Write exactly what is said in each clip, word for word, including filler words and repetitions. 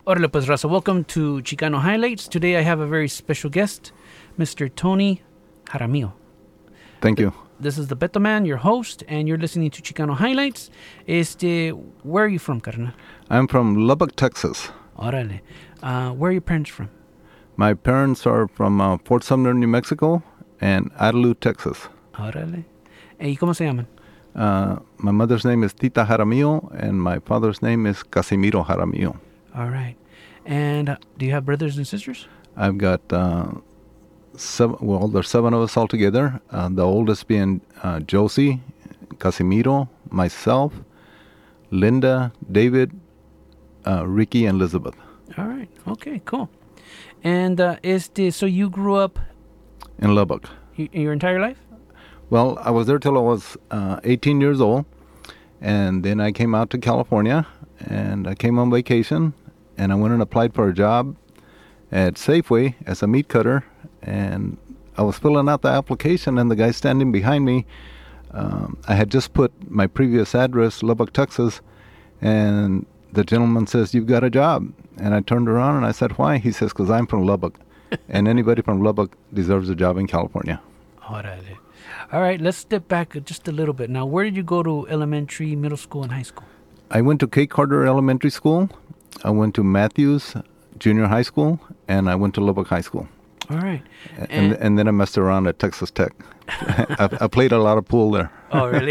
Orale pues, raza. Welcome to Chicano Highlights. Today I have a very special guest, Mister Tony Jaramillo. Thank you. This is the Beto Man, your host, and you're listening to Chicano Highlights. Este, where are you from, carnal? I'm from Lubbock, Texas. Orale. Uh, where are your parents from? My parents are from uh, Fort Sumner, New Mexico, and Adelú, Texas. Orale. ¿Y cómo se llaman? Uh, my mother's name is Tita Jaramillo, and my father's name is Casimiro Jaramillo. All right. And uh, do you have brothers and sisters? I've got uh, seven, well, there's seven of us altogether. Uh, the oldest being uh, Josie, Casimiro, myself, Linda, David, uh, Ricky, and Elizabeth. All right. Okay, cool. And uh, este, so you grew up in Lubbock. y- your entire life? Well, I was there till I was uh, eighteen years old, and then I came out to California, and I came on vacation, and I went and applied for a job at Safeway as a meat cutter, and I was filling out the application, and the guy standing behind me, um, I had just put my previous address, Lubbock, Texas, and the gentleman says, "You've got a job." And I turned around and I said, "Why?" He says, "Because I'm from Lubbock, and anybody from Lubbock deserves a job in California." Orale. All right, let's step back just a little bit. Now, where did you go to elementary, middle school, and high school? I went to Kate Carter Elementary School. I went to Matthews Junior High School, and I went to Lubbock High School. All right. And and, and then I messed around at Texas Tech. I, I played a lot of pool there. Oh, really?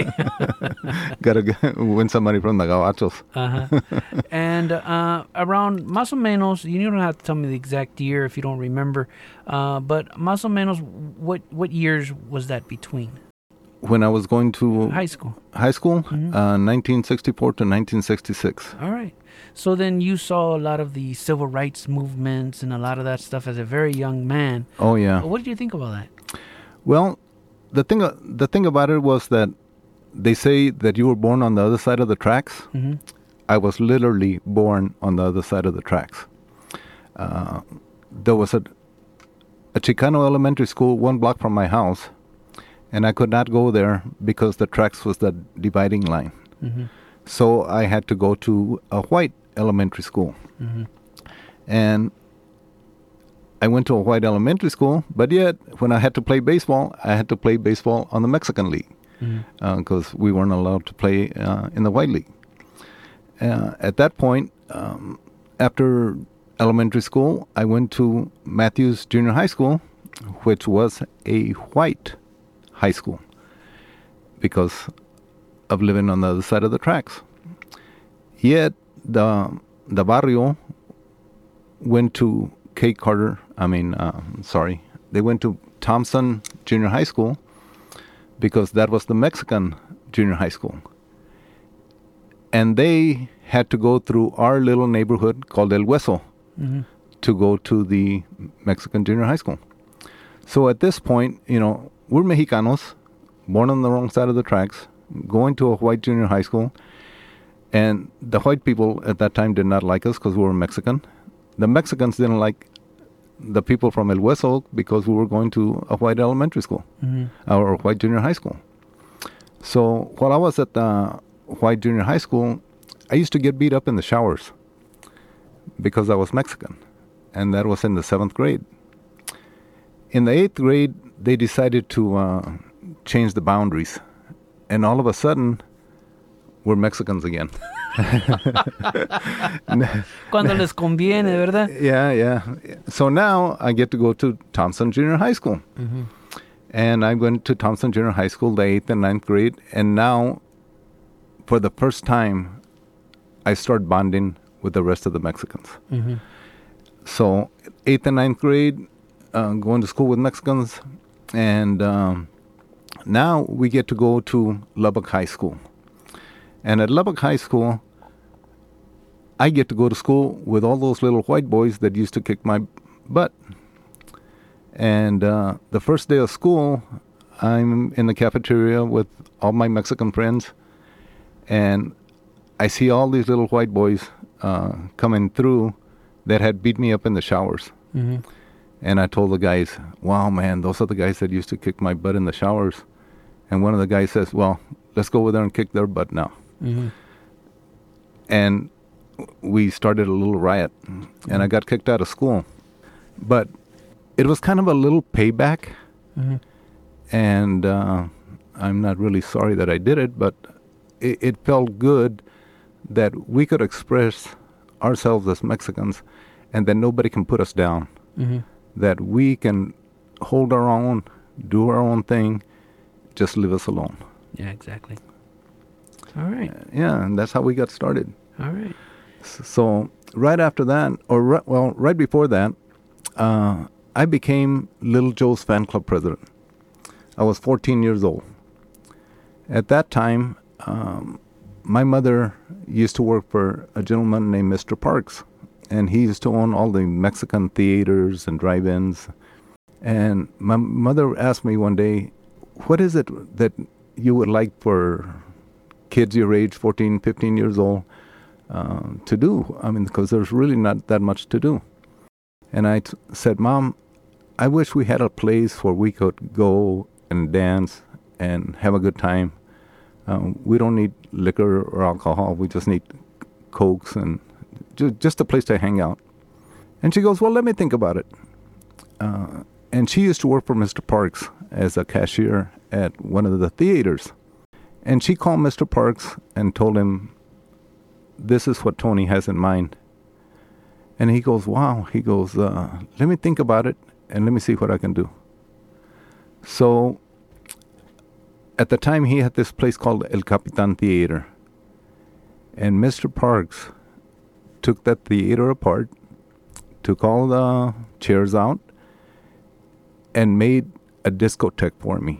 Got to win some money from the Gauchos. Uh-huh. And uh, around, más o menos, you don't have to tell me the exact year if you don't remember, uh, but más o menos, what, what years was that between? When I was going to High school. high school, Mhm. uh, nineteen sixty-four to nineteen sixty-six. All right. So then you saw a lot of the civil rights movements and a lot of that stuff as a very young man. Oh, yeah. What did you think about that? Well, the thing the thing about it was that they say that you were born on the other side of the tracks. Mm-hmm. I was literally born on the other side of the tracks. Uh, there was a, a Chicano elementary school one block from my house, and I could not go there because the tracks was the dividing line. Mm-hmm. So I had to go to a white elementary school. Mm-hmm. And I went to a white elementary school, but yet when I had to play baseball, I had to play baseball on the Mexican League because Mm-hmm. uh, we weren't allowed to play uh, in the white league. Uh, at that point, um, after elementary school, I went to Matthews Junior High School, which was a white high school because of living on the other side of the tracks. Yet the the barrio went to Kate Carter, I mean, uh, sorry, they went to Thompson Junior High School because that was the Mexican junior high school. And they had to go through our little neighborhood called El Hueso Mm-hmm. to go to the Mexican junior high school. So at this point, you know, we're Mexicanos, born on the wrong side of the tracks, going to a white junior high school, and the white people at that time did not like us because we were Mexican. The Mexicans didn't like the people from El Hueso because we were going to a white elementary school Mm-hmm. or a white junior high school. So while I was at the white junior high school, I used to get beat up in the showers because I was Mexican, and that was in the seventh grade. In the eighth grade, they decided to uh, change the boundaries, and all of a sudden, we're Mexicans again. Cuando les conviene, ¿verdad? Yeah, yeah. So now I get to go to Thompson Junior High School. Mm-hmm. And I went to Thompson Junior High School, the eighth and ninth grade. And now, for the first time, I start bonding with the rest of the Mexicans. Mm-hmm. So eighth and ninth grade, uh, going to school with Mexicans. And um, now we get to go to Lubbock High School. And at Lubbock High School, I get to go to school with all those little white boys that used to kick my butt. And uh, the first day of school, I'm in the cafeteria with all my Mexican friends, and I see all these little white boys uh, coming through that had beat me up in the showers. Mm-hmm. And I told the guys, wow, man, those are the guys that used to kick my butt in the showers. And one of the guys says, well, let's go over there and kick their butt now. Mm-hmm. And we started a little riot, and I got kicked out of school. But it was kind of a little payback, mm-hmm. and uh, I'm not really sorry that I did it, but it, it felt good that we could express ourselves as Mexicans, and that nobody can put us down, mm-hmm. that we can hold our own, do our own thing, just leave us alone. Yeah, exactly. All right. Uh, yeah, and that's how we got started. All right. So, so right after that, or ri- well, right before that, uh, I became Little Joe's fan club president. I was fourteen years old. At that time, um, my mother used to work for a gentleman named Mister Parks, and he used to own all the Mexican theaters and drive-ins. And my mother asked me one day, what is it that you would like for kids your age, fourteen, fifteen years old, uh, to do? I mean, because there's really not that much to do. And I t- said, Mom, I wish we had a place where we could go and dance and have a good time. Um, we don't need liquor or alcohol. We just need Cokes and ju- just a place to hang out. And she goes, well, let me think about it. Uh, and she used to work for Mister Parks as a cashier at one of the theaters. And she called Mister Parks and told him, this is what Tony has in mind. And he goes, wow. He goes, uh, let me think about it and let me see what I can do. So at the time, he had this place called El Capitan Theater. And Mister Parks took that theater apart, took all the chairs out, and made a discotheque for me.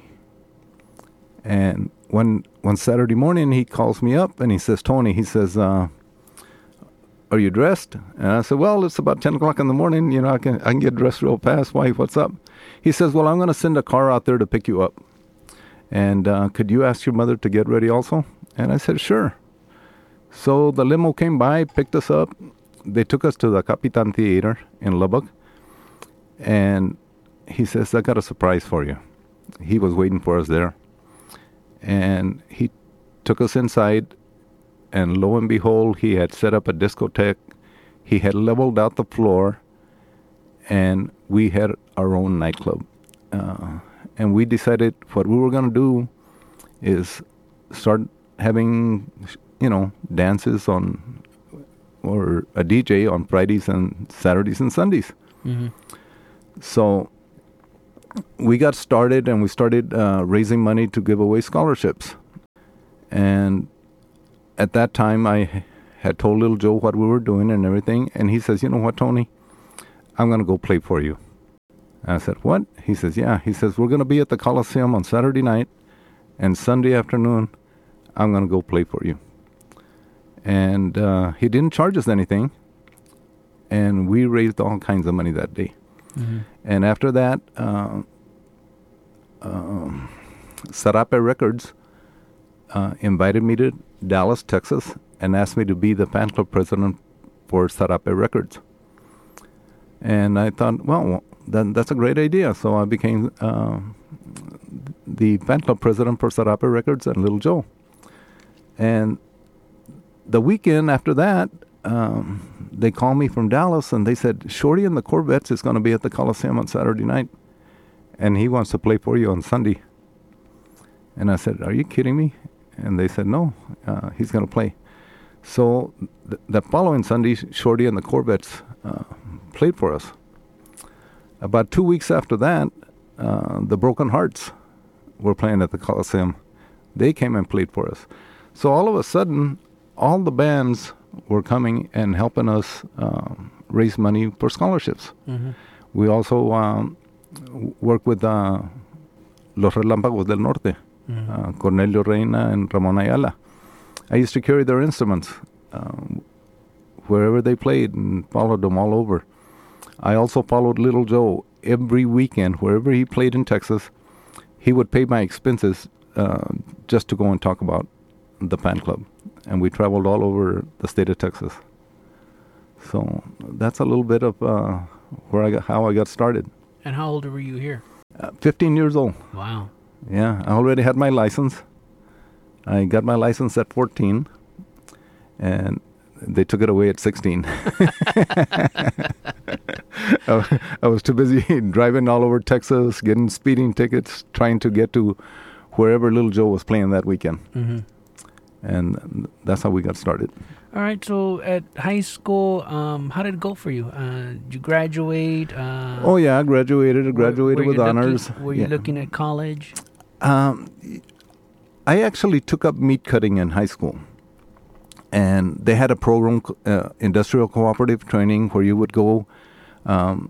And one one Saturday morning, he calls me up and he says, Tony, he says, uh, are you dressed? And I said, well, it's about ten o'clock in the morning. You know, I can I can get dressed real fast. Why? What's up? He says, well, I'm going to send a car out there to pick you up. And uh, could you ask your mother to get ready also? And I said, sure. So the limo came by, picked us up. They took us to the Capitan Theater in Lubbock. And he says, I got a surprise for you. He was waiting for us there. And he took us inside. And lo and behold, he had set up a discotheque. He had leveled out the floor. And we had our own nightclub. Uh, and we decided what we were going to do is start having, you know, dances on, or a D J on Fridays and Saturdays and Sundays. Mm-hmm. So we got started and we started uh, raising money to give away scholarships. And at that time, I had told Little Joe what we were doing and everything. And he says, you know what, Tony? I'm going to go play for you. And I said, what? He says, yeah. He says, we're going to be at the Coliseum on Saturday night. And Sunday afternoon, I'm going to go play for you. And uh, he didn't charge us anything. And we raised all kinds of money that day. Mm-hmm. And after that, uh, um, Sarape Records uh, invited me to Dallas, Texas, and asked me to be the fan club president for Sarape Records. And I thought, well, that, that's a great idea. So I became uh, the fan club president for Sarape Records and Little Joe. And the weekend after that, um, they called me from Dallas and they said, Shorty and the Corvettes is going to be at the Coliseum on Saturday night. And he wants to play for you on Sunday. And I said, are you kidding me? And they said, no, uh, he's going to play. So th- the following Sunday, Shorty and the Corvettes uh, played for us. About two weeks after that, uh, the Broken Hearts were playing at the Coliseum. They came and played for us. So all of a sudden, all the bands were coming and helping us um, raise money for scholarships. Mm-hmm. We also um, work with uh, Los Relámpagos del Norte, mm-hmm. uh, Cornelio Reina and Ramon Ayala. I used to carry their instruments um, wherever they played and followed them all over. I also followed Little Joe every weekend. Wherever he played in Texas, he would pay my expenses uh, just to go and talk about the fan club. And we traveled all over the state of Texas. So that's a little bit of uh, where I got, how I got started. And how old were you here? Uh, fifteen years old. Wow. Yeah, I already had my license. I got my license at fourteen. And they took it away at sixteen. I, I was too busy driving all over Texas, getting speeding tickets, trying to get to wherever Little Joe was playing that weekend. Mm-hmm. And that's how we got started. All right. So at high school, um, how did it go for you? Uh, did you graduate? Uh, oh, yeah, I graduated. I graduated were, were with honors. Looking, were you yeah. looking at college? Um, I actually took up meat cutting in high school. And they had a program, uh, industrial cooperative training, where you would go um,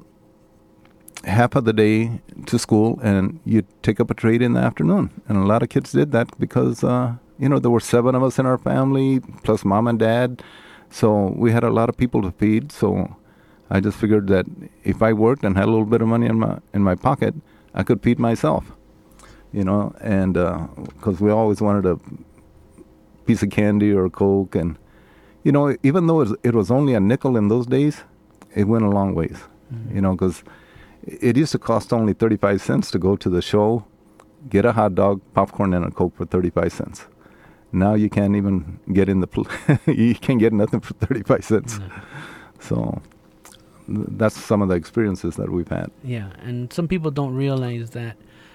half of the day to school and you'd take up a trade in the afternoon. And a lot of kids did that because, uh, you know, there were seven of us in our family, plus mom and dad. So we had a lot of people to feed. So I just figured that if I worked and had a little bit of money in my in my pocket, I could feed myself, you know, and because uh, we always wanted a piece of candy or Coke. And, you know, even though it was, it was only a nickel in those days, it went a long ways, mm-hmm. you know, because it used to cost only thirty-five cents to go to the show, get a hot dog, popcorn, and a Coke for thirty-five cents. Now you can't even get in the, pl- you can't get nothing for thirty-five cents. Mm-hmm. So th- that's some of the experiences that we've had. Yeah, and some people don't realize that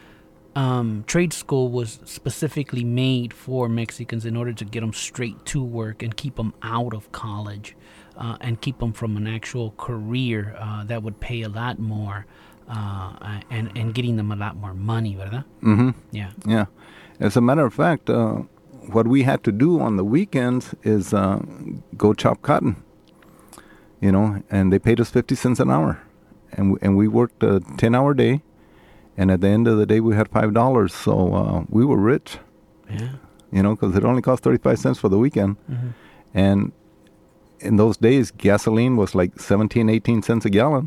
Um, trade school was specifically made for Mexicans in order to get them straight to work and keep them out of college uh, and keep them from an actual career uh, that would pay a lot more uh, and, and getting them a lot more money, ¿verdad? Mm-hmm. Yeah. Yeah. As a matter of fact, uh, what we had to do on the weekends is uh, go chop cotton, you know, and they paid us fifty cents an hour. And, w- and we worked a ten-hour day. And at the end of the day, we had five dollars, so uh, we were rich. Yeah. You know, because it only cost thirty-five cents for the weekend. Mm-hmm. And in those days, gasoline was like seventeen, eighteen cents a gallon.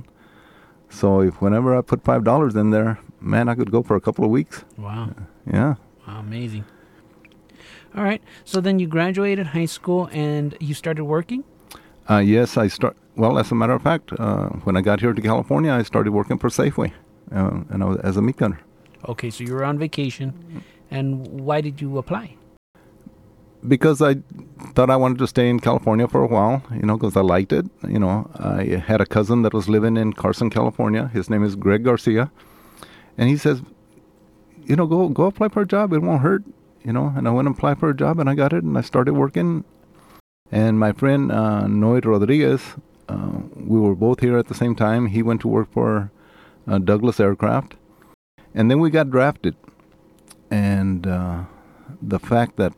So if whenever I put five dollars in there, man, I could go for a couple of weeks. Wow. Yeah. Wow, amazing. All right. So then you graduated high school and you started working? Uh, yes, I start. Well, as a matter of fact, uh, when I got here to California, I started working for Safeway. Uh, and I was as a meat cutter. Okay, so you were on vacation, and why did you apply? Because I thought I wanted to stay in California for a while, you know, because I liked it. You know, I had a cousin that was living in Carson, California. His name is Greg Garcia, and he says, you know, go go apply for a job. It won't hurt, you know. And I went and applied for a job, and I got it, and I started working. And my friend uh, Noe Rodriguez, uh, we were both here at the same time. He went to work for Uh, Douglas Aircraft, and then we got drafted. And uh, the fact that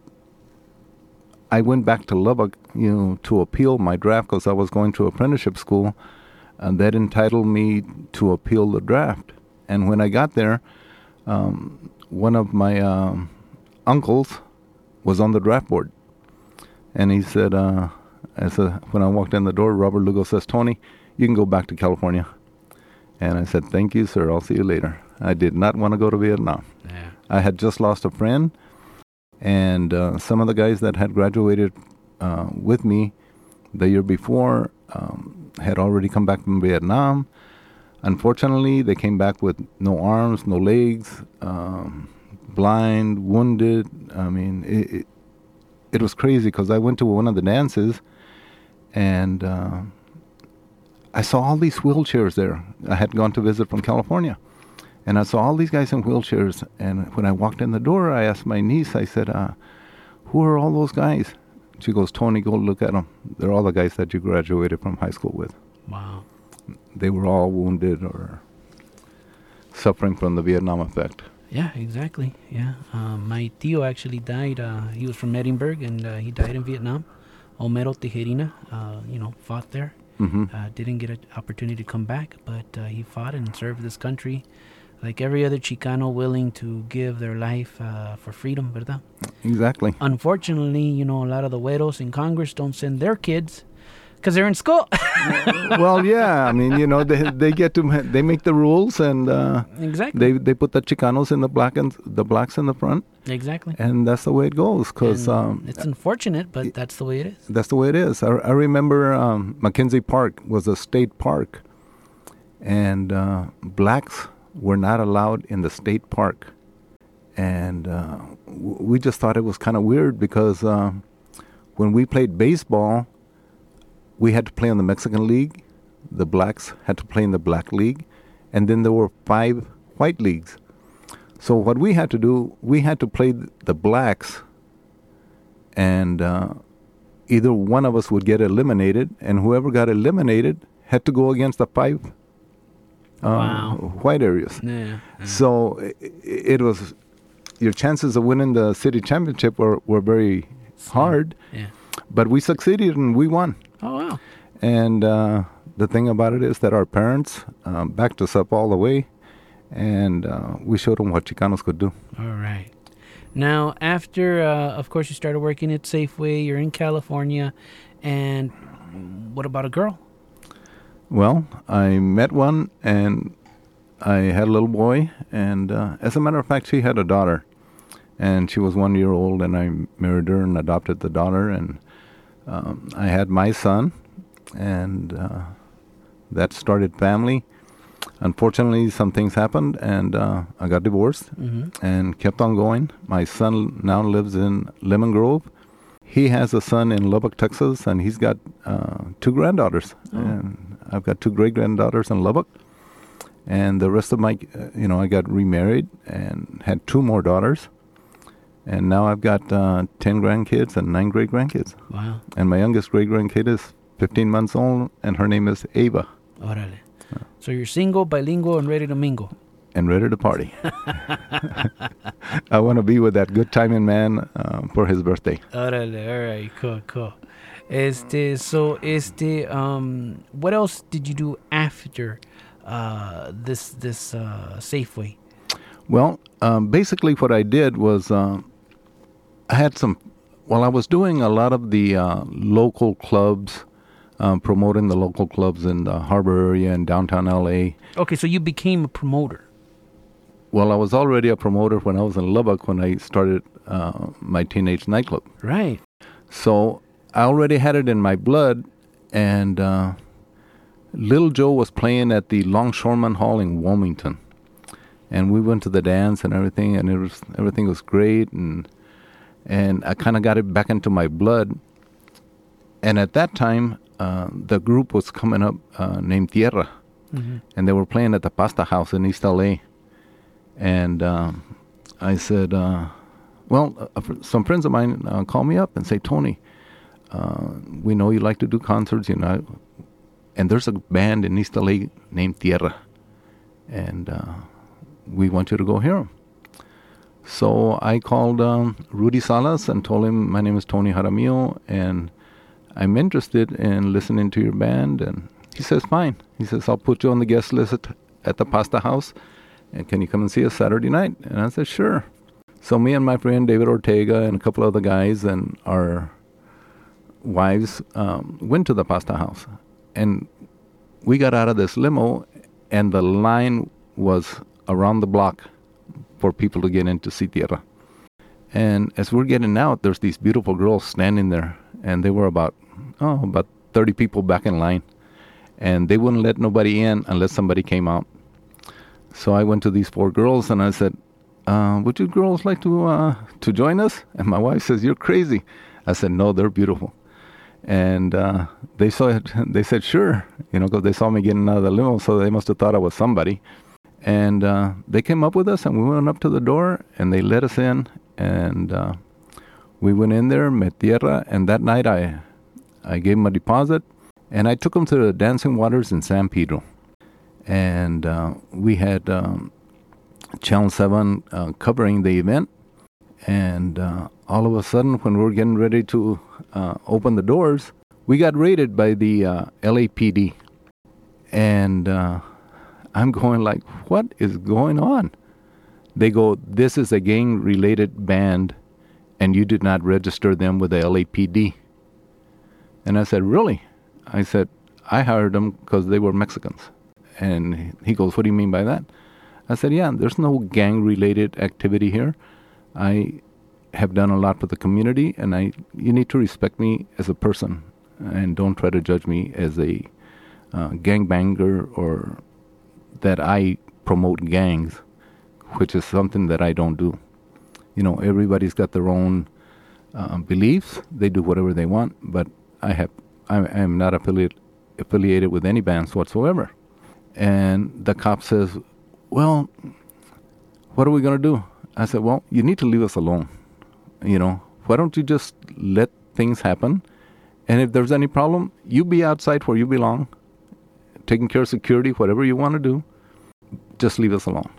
I went back to Lubbock, you know, to appeal my draft because I was going to apprenticeship school, and that entitled me to appeal the draft. And when I got there, um, one of my um, uncles was on the draft board, and he said, uh, as a, when I walked in the door, Robert Lugo says, "Tony, you can go back to California." And I said, "Thank you, sir. I'll see you later." I did not want to go to Vietnam. Yeah. I had just lost a friend, and uh, some of the guys that had graduated uh, with me the year before um, had already come back from Vietnam. Unfortunately, they came back with no arms, no legs, um, blind, wounded. I mean, it, it, it was crazy because I went to one of the dances, and Uh, I saw all these wheelchairs there. I had gone to visit from California. And I saw all these guys in wheelchairs. And when I walked in the door, I asked my niece, I said, uh, who are all those guys? She goes, "Tony, go look at them. They're all the guys that you graduated from high school with." Wow. They were all wounded or suffering from the Vietnam effect. Yeah, exactly. Yeah. Um, my tío actually died. Uh, he was from Edinburgh, and uh, he died in Vietnam. Homero Tijerina, uh, you know, fought there. Mm-hmm. Uh, didn't get an opportunity to come back, but uh, he fought and served this country like every other Chicano willing to give their life uh, for freedom, ¿verdad? Exactly. Unfortunately, you know, a lot of the güeros in Congress don't send their kids because they're in school. Well, yeah. I mean, you know, they they get to they make the rules, and uh, exactly they they put the Chicanos in the black and the blacks in the front. Exactly. And that's the way it goes. Cause um, it's unfortunate, but that's the way it is. That's the way it is. I, I remember um, Mackenzie Park was a state park, and uh, blacks were not allowed in the state park. And uh, w- we just thought it was kind of weird because uh, when we played baseball, we had to play in the Mexican League. The blacks had to play in the Black League. And then there were five white leagues. So what we had to do, we had to play the blacks, and uh, either one of us would get eliminated, and whoever got eliminated had to go against the five uh, wow. white areas. Yeah, yeah. So it, it was, your chances of winning the city championship were, were very Same. hard, yeah. but we succeeded and we won. Oh, wow. And uh, the thing about it is that our parents um, backed us up all the way, and uh, we showed them what Chicanos could do. All right. Now, after, uh, of course, you started working at Safeway, you're in California, and what about a girl? Well, I met one, and I had a little boy, and uh, as a matter of fact, she had a daughter, and she was one year old, and I married her and adopted the daughter, and um, I had my son, and uh, that started family. Unfortunately, some things happened, and uh, I got divorced mm-hmm. and kept on going. My son now lives in Lemon Grove. He has a son in Lubbock, Texas, and he's got uh, two granddaughters. Oh. And I've got two great-granddaughters in Lubbock. And the rest of my, uh, you know, I got remarried and had two more daughters. And now I've got uh, ten grandkids and nine great-grandkids. Wow. And my youngest great-grandkid is fifteen months old, and her name is Ava. Órale. So you're single, bilingual, and ready to mingle. And ready to party. I want to be with that good timing man uh, for his birthday. Órale, all right, cool, cool. Este, so, este, um, what else did you do after uh, this this uh, Safeway? Well, um, basically what I did was uh, I had some, while I was doing a lot of the uh, local clubs, Um, promoting the local clubs in the harbor area in downtown L A. Okay, so you became a promoter. Well, I was already a promoter when I was in Lubbock when I started uh, my teenage nightclub. Right. So I already had it in my blood, and uh, Little Joe was playing at the Longshoreman Hall in Wilmington. And we went to the dance and everything, and it was everything was great, and and I kind of got it back into my blood. And at that time, Uh, the group was coming up uh, named Tierra, mm-hmm. and they were playing at the Pasta House in East L A. And um, I said, uh, well, uh, some friends of mine uh, called me up and say, Tony, uh, we know you like to do concerts, you know, and there's a band in East L A named Tierra, and uh, we want you to go hear them. So I called um, Rudy Salas and told him, my name is Tony Jaramillo, and I'm interested in listening to your band. And he says, fine. He says, I'll put you on the guest list at, at the Pasta House, and can you come and see us Saturday night? And I said, sure. So me and my friend David Ortega and a couple other guys and our wives um, went to the Pasta House. And we got out of this limo, and the line was around the block for people to get in to see Tierra. And as we're getting out, there's these beautiful girls standing there, and they were about, oh, about thirty people back in line. And they wouldn't let nobody in unless somebody came out. So I went to these four girls, and I said, uh, would you girls like to uh, to join us? And my wife says, you're crazy. I said, no, they're beautiful. And uh, they saw it. They said, sure, you know, because they saw me getting out of the limo, so they must have thought I was somebody. And uh, they came up with us, and we went up to the door, and they let us in. And uh, we went in there, met Tierra, and that night I I gave them a deposit, and I took them to the Dancing Waters in San Pedro. And uh, we had um, Channel seven uh, covering the event, and uh, all of a sudden, when we were getting ready to uh, open the doors, we got raided by the uh, L A P D. And uh, I'm going like, what is going on? They go, this is a gang-related band, and you did not register them with the L A P D. And I said, really? I said, I hired them because they were Mexicans. And he goes, what do you mean by that? I said, yeah, there's no gang-related activity here. I have done a lot for the community, and I you need to respect me as a person, and don't try to judge me as a uh, gangbanger or that I promote gangs, which is something that I don't do. You know, everybody's got their own uh, beliefs. They do whatever they want, but I have I am not affiliate, affiliated with any bands whatsoever. And the cop says, well, what are we going to do? I said, well, you need to leave us alone. You know, why don't you just let things happen? And if there's any problem, you be outside where you belong, taking care of security, whatever you want to do, just leave us alone.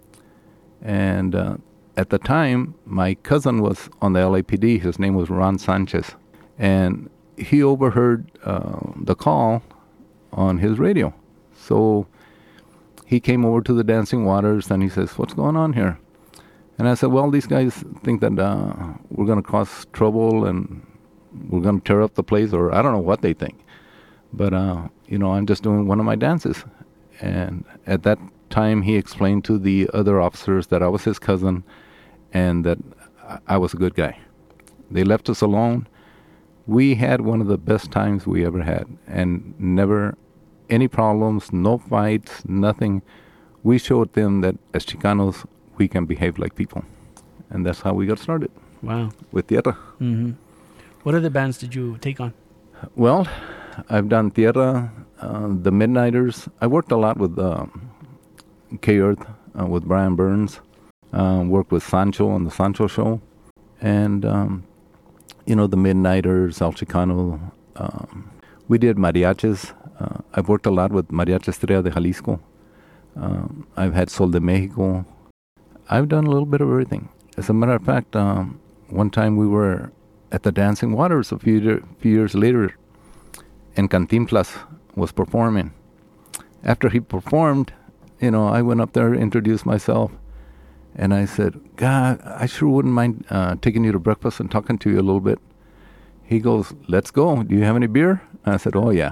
And uh, at the time, my cousin was on the L A P D. His name was Ron Sanchez. And he overheard uh, the call on his radio. So he came over to the Dancing Waters and he says, what's going on here? And I said, well, these guys think that uh, we're going to cause trouble and we're going to tear up the place, or I don't know what they think. But, uh, you know, I'm just doing one of my dances. And at that time, he explained to the other officers that I was his cousin and that I was a good guy. They left us alone. We had one of the best times we ever had, and never any problems, no fights, nothing. We showed them that as Chicanos, we can behave like people. And that's how we got started. Wow. With Tierra. Mm-hmm. What other bands did you take on? Well, I've done Tierra, uh, the Midnighters. I worked a lot with uh, K-Earth, uh, with Brian Burns. Uh, worked with Sancho on the Sancho Show. And, um, you know, the Midnighters, El Chicano. Um, we did mariachis. Uh, I've worked a lot with Mariachi Estrella de Jalisco. Um, I've had Sol de Mexico. I've done a little bit of everything. As a matter of fact, um, one time we were at the Dancing Waters a few, few years later, and Cantinflas was performing. After he performed, you know, I went up there, introduced myself, and I said, God, I sure wouldn't mind uh, taking you to breakfast and talking to you a little bit. He goes, let's go. Do you have any beer? And I said, oh, yeah.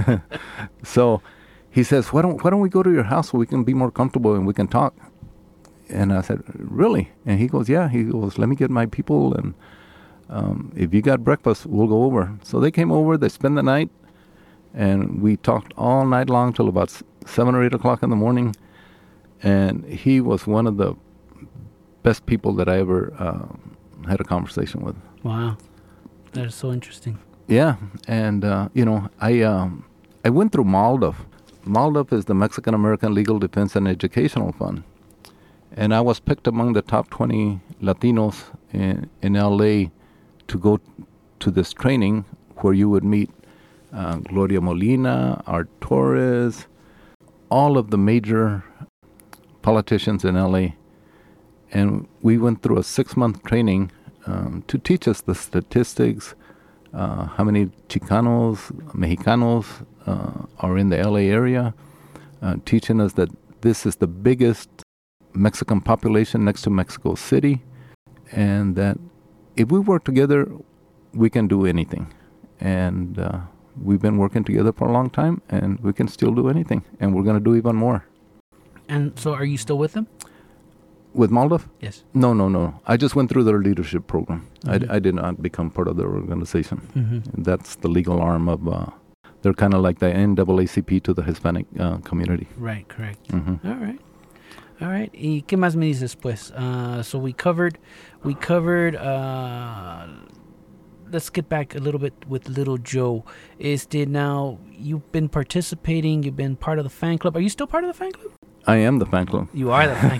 So he says, why don't, why don't we go to your house so we can be more comfortable and we can talk? And I said, really? And he goes, yeah. He goes, let me get my people, and um, if you got breakfast, we'll go over. So they came over, they spent the night, and we talked all night long till about seven or eight o'clock in the morning. And he was one of the best people that I ever uh, had a conversation with. Wow. That is so interesting. Yeah. And, uh, you know, I um, I went through MALDEF. MALDEF is the Mexican American Legal Defense and Educational Fund. And I was picked among the top twenty Latinos in, in L A to go to this training where you would meet uh, Gloria Molina, Art Torres, all of the major politicians in L A. And we went through a six-month training um, to teach us the statistics, uh, how many Chicanos, Mexicanos uh, are in the L A area, uh, teaching us that this is the biggest Mexican population next to Mexico City, and that if we work together, we can do anything. And uh, we've been working together for a long time, and we can still do anything, and we're going to do even more. And so are you still with them? With MALDEF? Yes. No, no, no. I just went through their leadership program. Mm-hmm. I, I did not become part of their organization. Mm-hmm. That's the legal arm of, uh, they're kind of like the N double A C P to the Hispanic uh, community. Right, correct. Mm-hmm. All right. All right. ¿Y qué más me dices, pues? Uh, so we covered, we covered, uh, let's get back a little bit with Little Joe. Is did now, you've been participating, you've been part of the fan club. Are you still part of the fan club? I am the fan club. You are the fan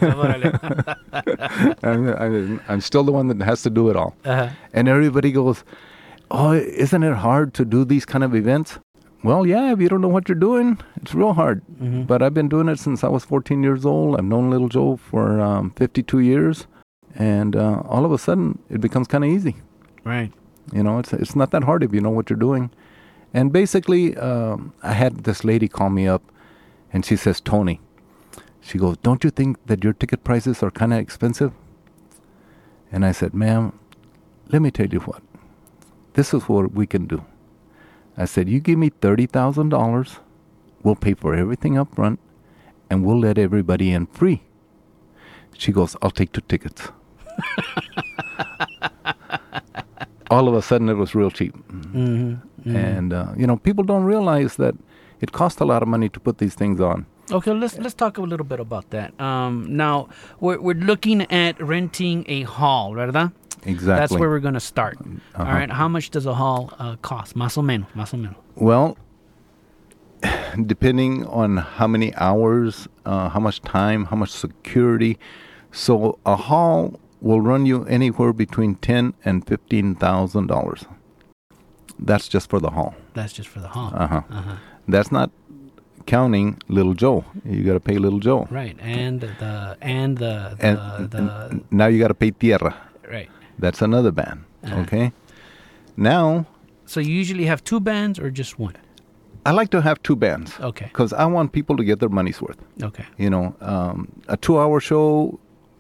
club. I'm, I'm, I'm still the one that has to do it all. Uh-huh. And everybody goes, oh, isn't it hard to do these kind of events? Well, yeah, if you don't know what you're doing, it's real hard. Mm-hmm. But I've been doing it since I was fourteen years old. I've known Little Joe for um, fifty-two years. And uh, all of a sudden, it becomes kind of easy. Right. You know, it's it's not that hard if you know what you're doing. And basically, um, I had this lady call me up, and she says, Tony, she goes, don't you think that your ticket prices are kind of expensive? And I said, ma'am, let me tell you what. This is what we can do. I said, you give me thirty thousand dollars, we'll pay for everything up front, and we'll let everybody in free. She goes, I'll take two tickets. All of a sudden, it was real cheap. Mm-hmm. Mm-hmm. And, uh, you know, people don't realize that it costs a lot of money to put these things on. Okay, let's let's talk a little bit about that. Um, now, we're we're looking at renting a hall, ¿verdad? Exactly. That's where we're going to start. Uh-huh. All right. How much does a hall uh, cost? Más o menos. Más o menos. Well, depending on how many hours, uh, how much time, how much security. So a hall will run you anywhere between ten and fifteen thousand dollars. That's just for the hall. That's just for the hall. Uh-huh. Uh-huh. That's not counting Little Joe. You got to pay Little Joe. Right. And the and the the, And the now you got to pay Tierra. right. That's another band. Uh-huh. Okay. Now So you usually have two bands or just one? I like to have two bands. Okay. Because I want people to get their money's worth. Okay. You know, um, a two-hour show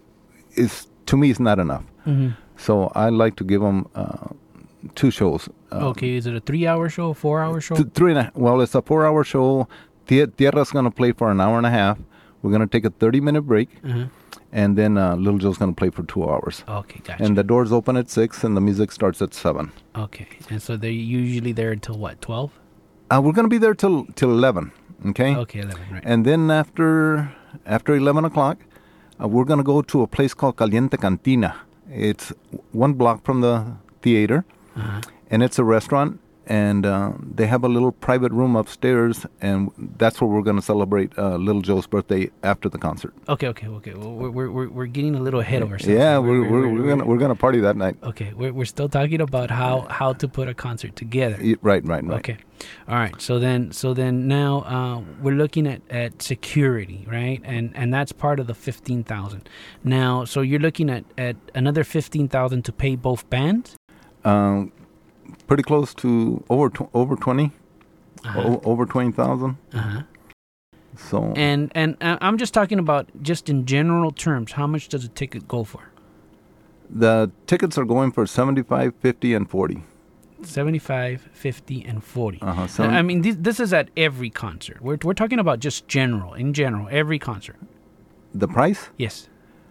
is, to me, is not enough. Mm-hmm. So I like to give them uh, two shows. Um, Okay. Is it a three-hour show, four-hour show? th- three and a, well, it's a four-hour show. Tie- Tierra's going to play for an hour and a half. We're going to take a thirty-minute break. Uh-huh. And then uh, Little Joe's going to play for two hours. Okay, gotcha. And the doors open at six, and the music starts at seven. Okay. And so they're usually there until what, twelve? Uh, we're going to be there till till eleven, okay? Okay, eleven, right. And then after after eleven o'clock, uh, we're going to go to a place called Caliente Cantina. It's one block from the theater, Uh-huh. and it's a restaurant, and uh, they have a little private room upstairs, and that's where we're going to celebrate uh, Little Joe's birthday after the concert. Okay, okay, okay. Well, we're, we're, we're, we're getting a little ahead of ourselves. Yeah, we're we're, we're, gonna we're gonna party that night. Okay, we're, we're still talking about how, how to put a concert together. Y- Right, right, right. Okay, all right. So then, so then now uh, we're looking at, at security, right? And and that's part of the fifteen thousand. Now, so you're looking at, at another fifteen thousand to pay both bands. Um, pretty close to over tw- over twenty, Uh-huh. o- over twenty thousand. Uh-huh. So And and uh, I'm just talking about just in general terms. How much does a ticket go for? the tickets are going for seventy-five, fifty, and forty. seventy-five, fifty, and forty. Uh-huh. I mean, this, this is at every concert. We're we're talking about just general, in general, every concert. The price? Yes.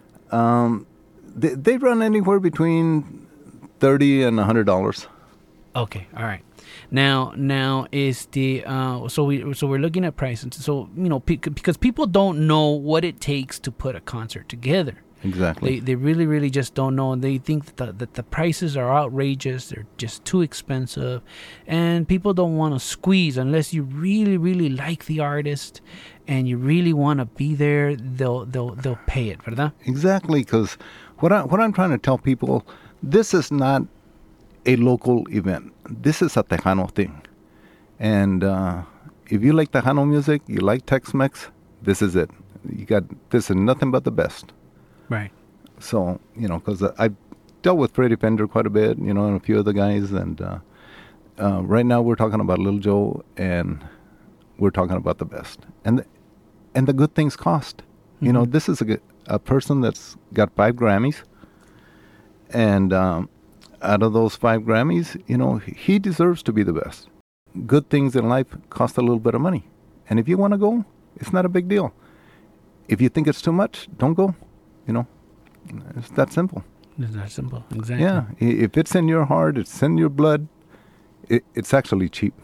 Um, they, they run anywhere between thirty and a hundred dollars. Okay. All right. Now, now is the uh, so we so we're looking at prices. So you know, pe- because people don't know what it takes to put a concert together. Exactly. They they really really just don't know, and they think that the, that the prices are outrageous. They're just too expensive, and people don't want to squeeze unless you really really like the artist, and you really want to be there. They'll they'll they'll pay it, ¿verdad? Exactly, because what I what I'm trying to tell people, this is not a local event. This is a Tejano thing, and uh, if you like Tejano music, you like Tex-Mex, this is it. You got this is nothing but the best. Right. So, you know, because I dealt with Freddie Fender quite a bit, you know, and a few other guys. And uh, uh, right now we're talking about Little Joe, and we're talking about the best. And the, and the good things cost. Mm-hmm. You know, this is a, g- a person that's got five Grammys. And um, out of those five Grammys, you know, he deserves to be the best. Good things in life cost a little bit of money. And if you want to go, it's not a big deal. If you think it's too much, don't go. You know, it's that simple. It's that simple. Exactly. Yeah, i- if it's in your heart, it's in your blood, it, it's actually cheap.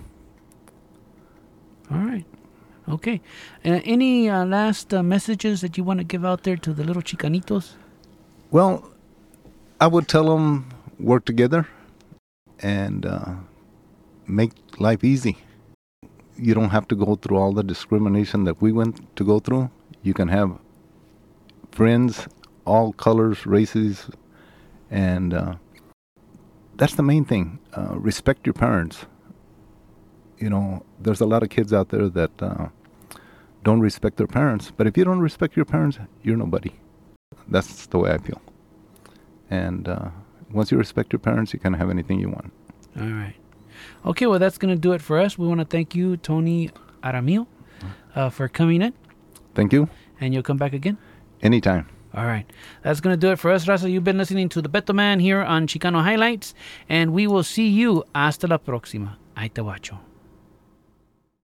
All right. Okay. Uh, any uh, last uh, messages that you want to give out there to the little Chicanitos? Well, I would tell them work together and uh, make life easy. You don't have to go through all the discrimination that we went to go through. You can have friends, all colors, races, and uh, that's the main thing. Uh, respect your parents. You know, there's a lot of kids out there that uh, don't respect their parents, but if you don't respect your parents, you're nobody. That's the way I feel. And uh, once you respect your parents, you can have anything you want. All right. Okay, well, that's going to do it for us. We want to thank you, Tony Aramillo, uh, for coming in. Thank you. And you'll come back again? Anytime. All right. That's going to do it for us, Raza. You've been listening to The Beto Man here on Chicano Highlights, and we will see you hasta la próxima. Ahí te guacho.